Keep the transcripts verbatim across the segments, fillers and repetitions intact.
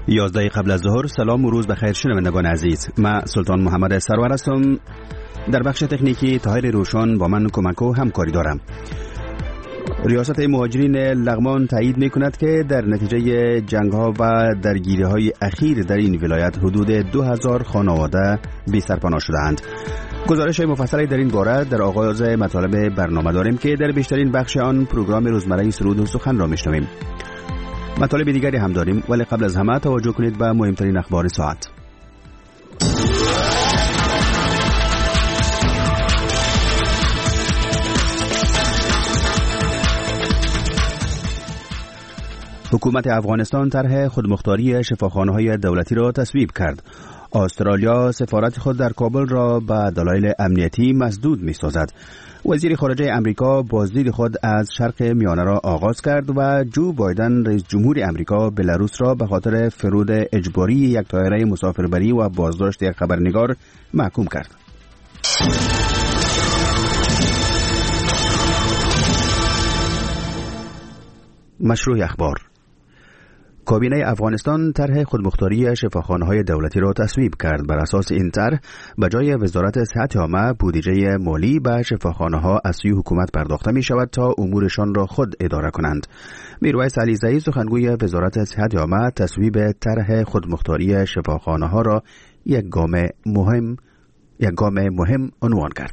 یازده قبل از ظهر. سلام و روز بخیر شنوندگان عزیز. من سلطان محمد سرور هستم. در بخش تکنیکی طاهر روشن با من کمک و همکاری دارم. ریاست مهاجرین لغمان تایید می کند که در نتیجه جنگ ها و درگیری های اخیر در این ولایت حدود دو هزار خانواده بی سرپناه شدند. گزارش مفصلی در این باره در آغاز مطالب برنامه داریم که در بیشترین بخش آن پروگرام روزمره سرود و سخن را میشنویم. مطالب دیگری هم داریم، ولی قبل از همه توجه کنید به مهمترین اخبار ساعت. حکومت افغانستان طرح خودمختاری شفاخانه‌های دولتی را تصویب کرد. استرالیا سفارت خود در کابل را به دلایل امنیتی مسدود می‌سازد. وزیر خارجه امریکا بازدید خود از شرق میانه را آغاز کرد و جو بایدن رئیس جمهور امریکا بلاروس را به خاطر فرود اجباری یک طیاره مسافربری و بازداشت یک خبرنگار محکوم کرد. مشروع اخبار. کابینه افغانستان طرح خودمختاری شفاخانه‌های دولتی را تصویب کرد. بر اساس این طرح به جای وزارت صحت عامه بودجه مالی به شفاخانه‌ها از سوی حکومت پرداخته می شود تا امورشان را خود اداره کنند. میرویس علیزئی سخنگوی وزارت صحت عامه تصویب طرح خودمختاری شفاخانه‌ها را یک گام مهم یک گام مهم عنوان کرد.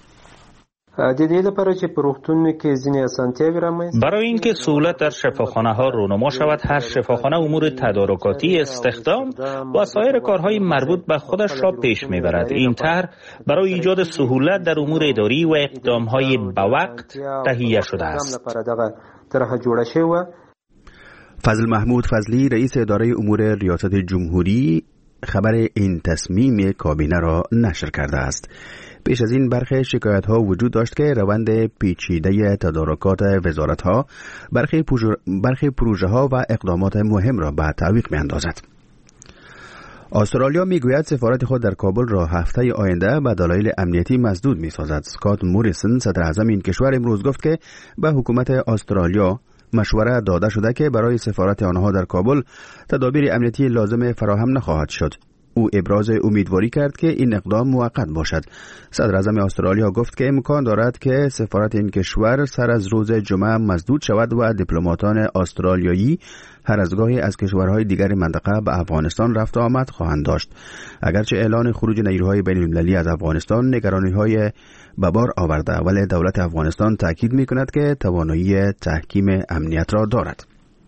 برای اینکه سهولت در شفاخانه ها رونما شود، هر شفاخانه امور تدارکاتی، استخدام و سایر کارهای مربوط به خودش را پیش میبرد. این طرح برای ایجاد سهولت در امور اداری و اقدامهای به وقت تهیه شده است. فضل محمود فضلی رئیس اداره امور ریاست جمهوری خبر این تصمیم کابینه را نشر کرده است. پیش از این برخی شکایت ها وجود داشت که روند پیچیده تدارکات وزارت ها برخی, برخی پروژه ها و اقدامات مهم را به تعویق می اندازد. استرالیا می گوید سفارت خود در کابل را هفته آینده به دلایل امنیتی مسدود می سازد. اسکات موریسن صدر اعظم این کشور امروز گفت که به حکومت استرالیا مشوره داده شده که برای سفارت آنها در کابل تدابیر امنیتی لازم فراهم نخواهد شد. او ابراز امیدواری کرد که این اقدام موقت باشد. صدر اعظم استرالیا گفت که امکان دارد که سفارت این کشور سر از روز جمعه مسدود شود و دیپلماتان استرالیایی هر از گاهی از کشورهای دیگر منطقه به افغانستان رفت و آمد خواهند داشت. اگرچه اعلان خروج نیروهای بین المللی از افغانستان نگرانی‌های به بار آورده، ولی دولت افغانستان تاکید می‌کند که توانایی تحکیم امنیت را دارد.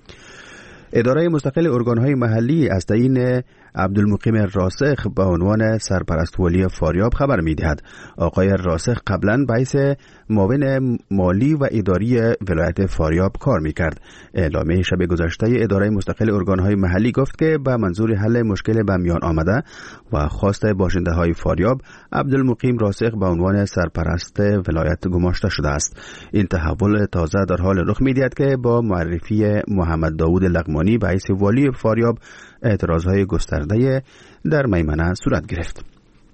اداره مستقل ارگان‌های محلی از تعیین عبدالمقیم راسخ به عنوان سرپرست والی فاریاب خبر می‌دهد. آقای راسخ قبلاً به حیث معاون مالی و اداری ولایت فاریاب کار می‌کرد. اعلامیه شب گذشته اداره مستقل ارگان‌های محلی گفت که به منظور حل مشکل به میان آمده و خواست باشنده‌های فاریاب، عبدالمقیم راسخ به عنوان سرپرست ولایت گماشته شده است. این تحول تازه در حال رخ می‌دهد که با معرفی محمد داوود لغمانی به حیث والی فاریاب اعتراضهای گسترده در میمنه صورت گرفت.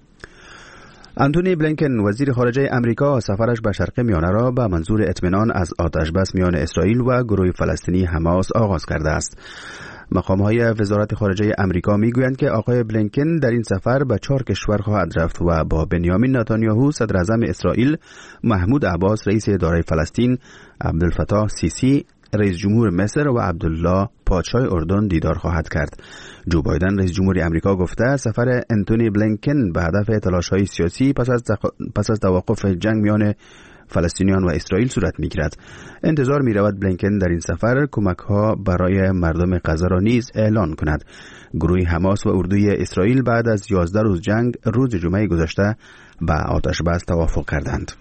انتونی بلینکن وزیر خارجه امریکا سفرش به شرق میانه را به منظور اطمینان از آتش بس میان اسرائیل و گروه فلسطینی حماس آغاز کرده است. مقام‌های وزارت خارجه امریکا میگویند که آقای بلینکن در این سفر به چهار کشور خواهد رفت و با بنیامین نتانیاهو صدر اعظم اسرائیل، محمود عباس رئیس اداره فلسطین، عبدالفتاح سیسی رئیس جمهور مصر و عبدالله پادشاه اردن دیدار خواهد کرد. جو بایدن رئیس جمهور امریکا گفته سفر انتونی بلینکن به هدف تلاش‌های سیاسی پس از پس از توقف جنگ میان فلسطینیان و اسرائیل صورت می‌گیرد. انتظار می‌رود بلینکن در این سفر کمک‌ها برای مردم غزه را نیز اعلان کند. گروه حماس و اردوی اسرائیل بعد از یازده روز جنگ روز جمعه گذشته به آتش بس توافق کردند.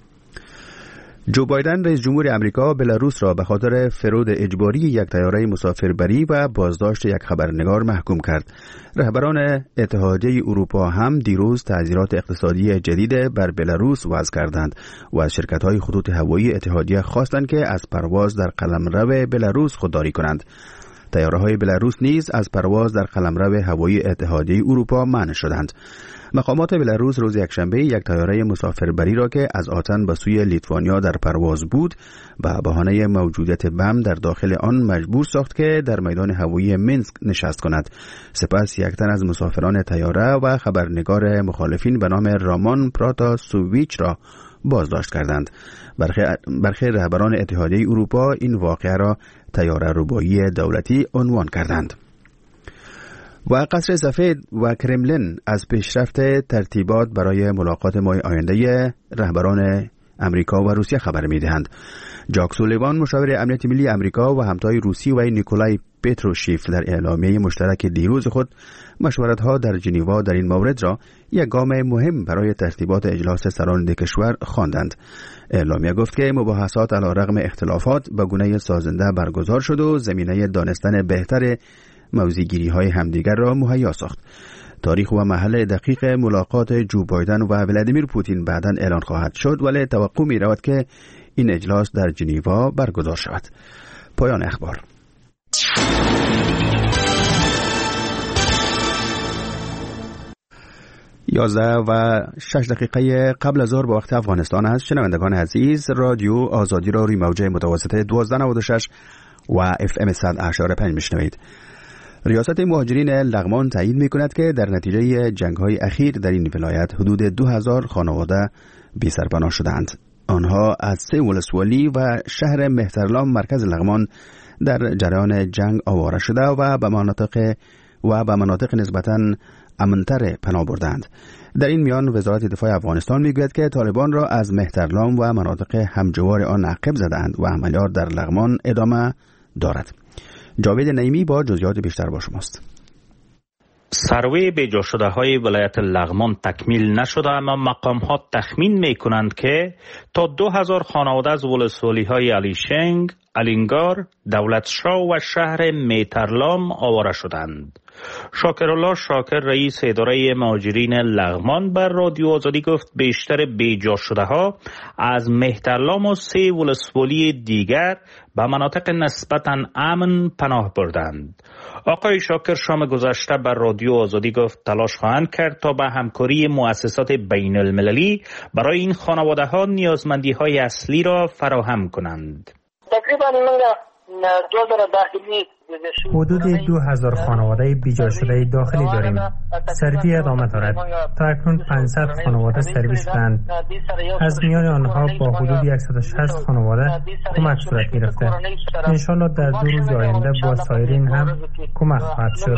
جو بایدن رئیس جمهور امریکا بلاروس را به خاطر فرود اجباری یک طیاره مسافربری و بازداشت یک خبرنگار محکوم کرد. رهبران اتحادیه اروپا هم دیروز تعزیرات اقتصادی جدید بر بلاروس وضع کردند و از شرکت‌های خطوط هوایی اتحادیه خواستند که از پرواز در قلمرو بلاروس خودداری کنند. طیاره‌های بلاروس نیز از پرواز در قلمرو هوایی اتحادیه اروپا منع شدند. مقامات بلاروس روز یکشنبه یک طیاره مسافربری را که از آتن به سوی لیتوانیا در پرواز بود به بهانه موجودیت بم در داخل آن مجبور ساخت که در میدان هوایی مینسک نشست کند. سپس یک تن از مسافران طیاره و خبرنگار مخالفین به نام رامان پراتاسوویچ را بازداشت کردند. برخی برخی رهبران اتحادیه اروپا این واقعه را طیاره ربایی دولتی عنوان کردند. و قصر سفید و کرملین از پیشرفت ترتیبات برای ملاقات ماه آینده رهبران امریکا و روسیه خبر می‌دهند. جاک سولیوان مشاور امنیت ملی امریکا و همتای روسی و نیکولای پتروشیف در اعلامیه مشترک دیروز خود مشورت‌ها در ژنو در این مورد را یک گام مهم برای ترتیبات اجلاس سران دو کشور خواندند. اعلامیه گفت که مباحثات علی رغم اختلافات به گونه سازنده برگزار شد و زمینه دانستن بهتر موضوعگیری‌های همدیگر را مهیا ساخت. تاریخ و محل دقیق ملاقات جو بایدن و ولادیمیر پوتین بعداً اعلان خواهد شد، ولی توقع می رود که این اجلاس در ژنو برگزار شود. پایان اخبار. یازده و شش دقیقه قبل از ظهر به وقت افغانستان است. شنوندگان عزیز، رادیو آزادی را روی موج متوسط دوازده نود و شش و اف ام صد و هشت پنج میشنوید. ریاست مهاجرین لغمان تایید می‌کند که در نتیجه جنگ‌های اخیر در این ولایت حدود دو هزار خانواده بی سرپناه شدند. آنها از سه ولسوالی و شهر مهترلام مرکز لغمان در جریان جنگ آواره شده و به مناطق و به مناطق نسبتاً امن‌تر پناه بردند. در این میان وزارت دفاع افغانستان میگوید که طالبان را از مهترلام و مناطق همجوار آن عقب زدند و عملیات در لغمان ادامه دارد. جاوید نعیمی با جزئیات بیشتر با شماست. سروی بیجا شده های ولایت لغمان تکمیل نشده، اما مقام ها تخمین می کنند که تا دو هزار خانواده از ولسوالی های علیشنگ، الینگار، دولتشاه و شهر میترلام آواره شدند. شاکرالله شاکر رئیس اداره مهاجرین لغمان بر رادیو آزادی گفت بیشتر بیجا شده ها از مهترلام و سه ولسوالی دیگر به مناطق نسبتاً امن پناه بردند. آقای شاکر شام گذشته بر رادیو آزادی گفت تلاش خواهند کرد تا به همکاری مؤسسات بین المللی برای این خانواده ها نیازمندی های اصلی را فراهم کنند. تقریبا دو هزار داخلی حدود دو هزار خانواده بیجا شده داخلی داریم. سروی ادامه دارد. تا اکنون پانصد خانواده سروی شدند. از میان آنها با حدود صد و شصت خانواده کمک صورت گرفته. انشالله در دو روز آینده با سایرین هم کمک خواهد شد.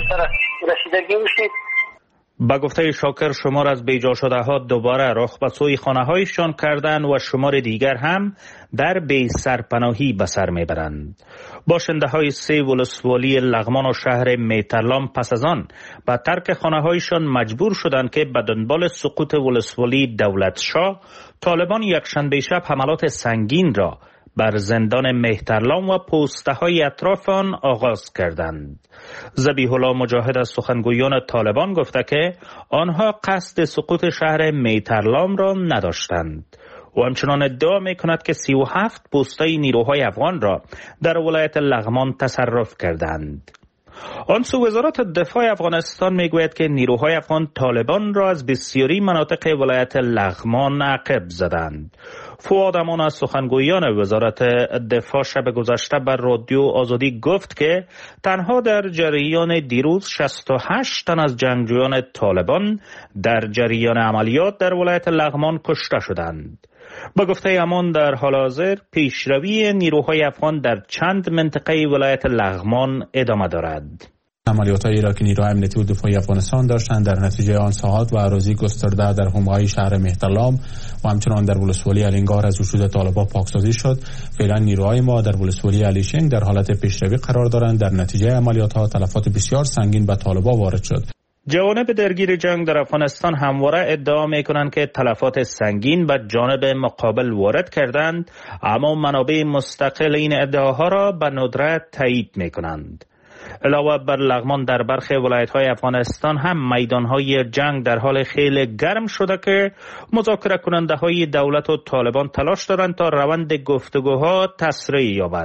با گفته شاکر شمار از بیجا شده ها دوباره رخ به سوی خانه هایشان کردند و شمار دیگر هم در بی سرپناهی به سر میبرند. باشنده های سه ولسوالی لغمان و شهر میترلام پس از آن به ترک خانه هایشان مجبور شدند که به دنبال سقوط ولسوالی دولتشاه طالبان یکشنبه شب حملات سنگین را بر زندان مهترلام و پوسته های اطراف آن آغاز کردند. ذبیح الله مجاهد از سخنگویان طالبان گفته که آنها قصد سقوط شهر میترلام را نداشتند. و همچنان ادعا می کند که سی و هفت پوسته نیروهای افغان را در ولایت لغمان تصرف کردند. آنسو وزارت دفاع افغانستان میگوید که نیروهای افغان طالبان را از بسیاری مناطق ولایت لغمان عقب زدند. فؤاد امان از سخنگویان وزارت دفاع شب گذشته بر رادیو آزادی گفت که تنها در جریان دیروز شصت و هشت تن از جنگجویان طالبان در جریان عملیات در ولایت لغمان کشته شدند. با گفته امان در حال حاضر پیشروی نیروهای افغان در چند منطقه ولایت لغمان ادامه دارد. عملیات‌های را که نیروهای امنیتی و دفاعی افغانستان داشتند در نتیجه آن ساحات و اراضی گسترده در حومه‌های شهر مهترلام و همچنان در ولسوالی الینگار از وجود طالبان پاکسازی شد. فعلا نیروهای ما در ولسوالی علیشنگ در حالت پیشروی قرار دارند. در نتیجه عملیات‌ها تلفات بسیار سنگین به طالبان وارد شد. جوانب درگیر جنگ در افغانستان همواره ادعا میکنند که تلفات سنگین به جانب مقابل وارد کردند، اما منابع مستقل این ادعاها را به ندرت تایید میکنند. علاوه بر لغمان در برخی ولایت‌های افغانستان هم میدان‌های جنگ در حال خیلی گرم شده که مذاکره کننده‌های دولت و طالبان تلاش دارند تا روند گفتگوها تسریع یابد.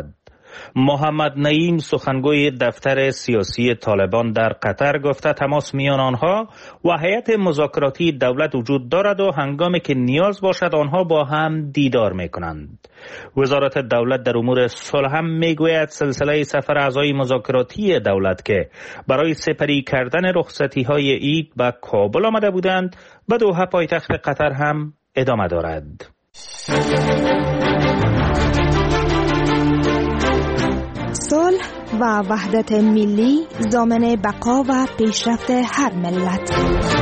محمد نعیم سخنگوی دفتر سیاسی طالبان در قطر گفته تماس میان آنها و هیئت مذاکراتی دولت وجود دارد و هنگامی که نیاز باشد آنها با هم دیدار میکنند. وزارت دولت در امور صلح هم میگوید سلسله سفر اعضای مذاکراتی دولت که برای سپری کردن رخصتی های عید به کابل آمده بودند به دوحه پایتخت قطر هم ادامه دارد. صلح و وحدت ملی ضامن بقا و پیشرفت هر ملت.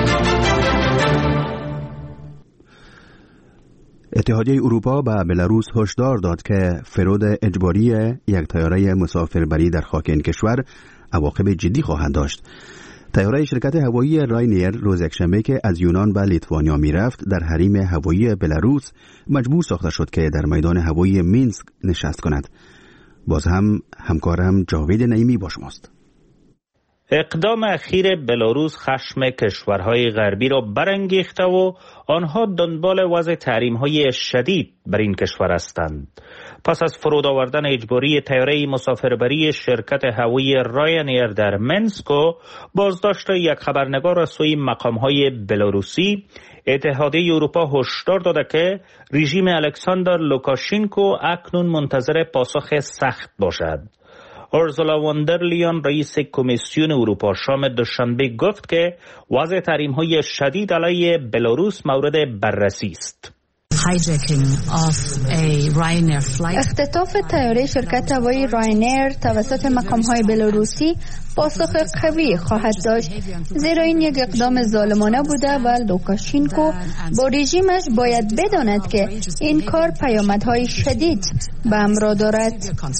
اتحادیه اروپا به بلاروس هشدار داد که فرود اجباری یک طیاره مسافربری در خاک این کشور عواقب جدی خواهد داشت. طیاره شرکت هوایی راینیر روز یکشنبه که از یونان به لیتوانیا میرفت در حریم هوایی بلاروس مجبور ساخته شد که در میدان هوایی مینسک نشست کند. باز هم همکارم جاوید نعیمی با شماست. اقدام اخیر بلاروس خشم کشورهای غربی را برانگیخته و آنها دنبال وضع تحریم‌های شدید بر این کشور هستند. پس از فرود آوردن اجباری طیاره مسافربری شرکت هوایی راینیر در منسک و بازداشت یک خبرنگار از سوی مقام‌های بلاروسی، اتحادیه اروپا هشدار داده که رژیم الکساندر لوکاشنکو اکنون منتظر پاسخ سخت باشد. اورسولا واندرلیان رئیس کمیسیون اروپا شام دوشنبه گفت که وضع تحریم‌های شدید علیه بلاروس مورد بررسی است. اختطاف طیاره شرکت هوایی راینیر توسط مقام‌های بلاروسی پاسخ قوی خواهد داشت، زیرا این یک اقدام ظالمانه بوده و لوکاشنکو با رژیمش باید بداند که این کار پیامدهای شدید به همراه دارد.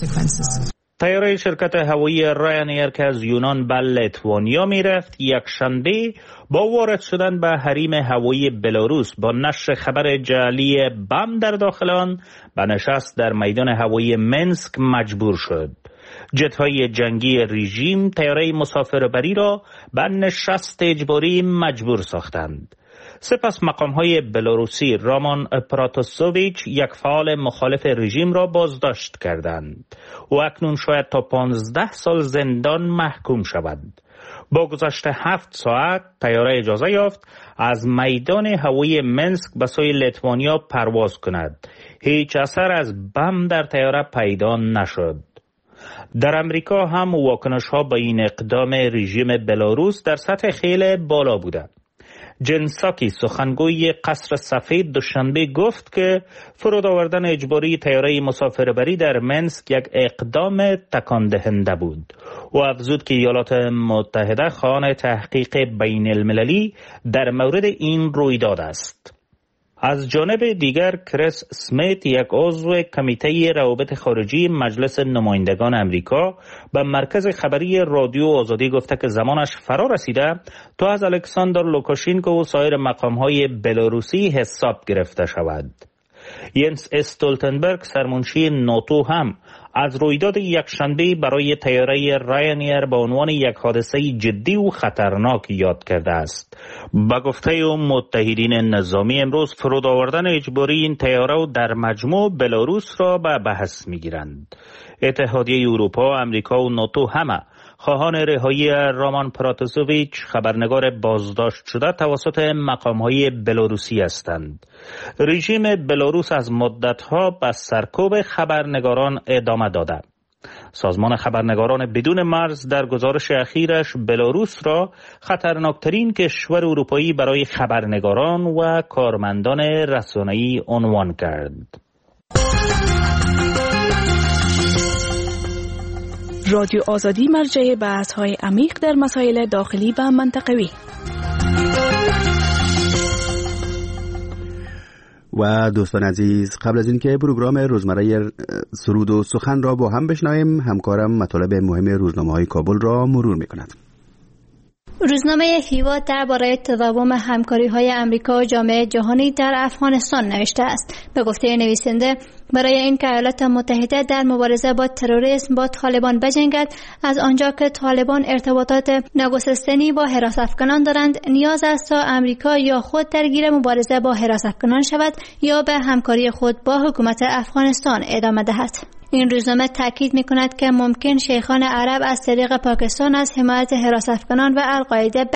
طیاره شرکت هوایی راینیر که از یونان به لیتوانیا میرفت یک شنبه با وارد شدن به حریم هوایی بلاروس با نشر خبر جعلی بم در داخل آن به نشست در میدان هوایی منسک مجبور شد. جت‌های جنگی رژیم طیاره مسافربری را به نشست اجباری مجبور ساختند. سپس مقام‌های بلاروسی رامان پراتوسوویچ یک فعال مخالف رژیم را بازداشت کردند و اکنون شاید تا پانزده سال زندان محکوم شود. با گذشت هفت ساعت طیاره اجازه یافت از میدان هوایی منسک به سوی لیتوانیا پرواز کند. هیچ اثر از بم در طیاره پیدا نشد. در امریکا هم واکنش‌ها به این اقدام رژیم بلاروس در سطح خیلی بالا بوده. جن ساکی سخنگوی قصر سفید دوشنبه گفت که فرود آوردن اجباری طیاره مسافربری در منسک یک اقدام تکان دهنده بود و افزود که ایالات متحده خواهان تحقیق بین المللی در مورد این رویداد است. از جانب دیگر کریس اسمیت یک عضو کمیته روابط خارجی مجلس نمایندگان امریکا به مرکز خبری رادیو آزادی گفته که زمانش فرا رسیده تا از الکساندر لوکاشنکو و سایر مقام‌های بلاروسی حساب گرفته شود. ینس استولتنبرگ سرمنشی ناتو هم از رویداد یکشنبه برای طیاره راینیر به عنوان یک حادثه جدی و خطرناک یاد کرده است. به گفته متحدین نظامی امروز فرود آوردن اجباری این طیاره و در مجموع بلاروس را به بحث می‌گیرند. اتحادیه اروپا، آمریکا و ناتو همه خواهان رهایی رامان پراتوسوویچ خبرنگار بازداشت شده توسط مقام‌های بلاروسی هستند. رژیم بلاروس از مدت‌ها به سرکوب خبرنگاران ادامه داده. سازمان خبرنگاران بدون مرز در گزارش اخیرش بلاروس را خطرناکترین کشور اروپایی برای خبرنگاران و کارمندان رسانه‌ای عنوان کرد. رادیو آزادی مرجع بحث‌های عمیق در مسائل داخلی و منطقوی. و دوستان عزیز، قبل از اینکه پروگرام روزمره سرود و سخن را با هم بشنویم، همکارم مطالب مهم روزنامه‌های کابل را مرور می‌کند. روزنامه هیوا درباره تداوم همکاری‌های آمریکا و جامعه جهانی در افغانستان نوشته است. به گفته نویسنده، برای اینکه ایالات متحده در مبارزه با تروریسم با طالبان بجنگد، از آنجا که طالبان ارتباطات ناگسستنی با حراس افغانان دارند، نیاز است تا آمریکا یا خود درگیر مبارزه با حراس افغانان شود یا به همکاری خود با حکومت افغانستان ادامه دهد. این روزنامه تاکید می‌کند که ممکن شیخان عرب از طریق پاکستان از حمایت حراس افغانان و القاعده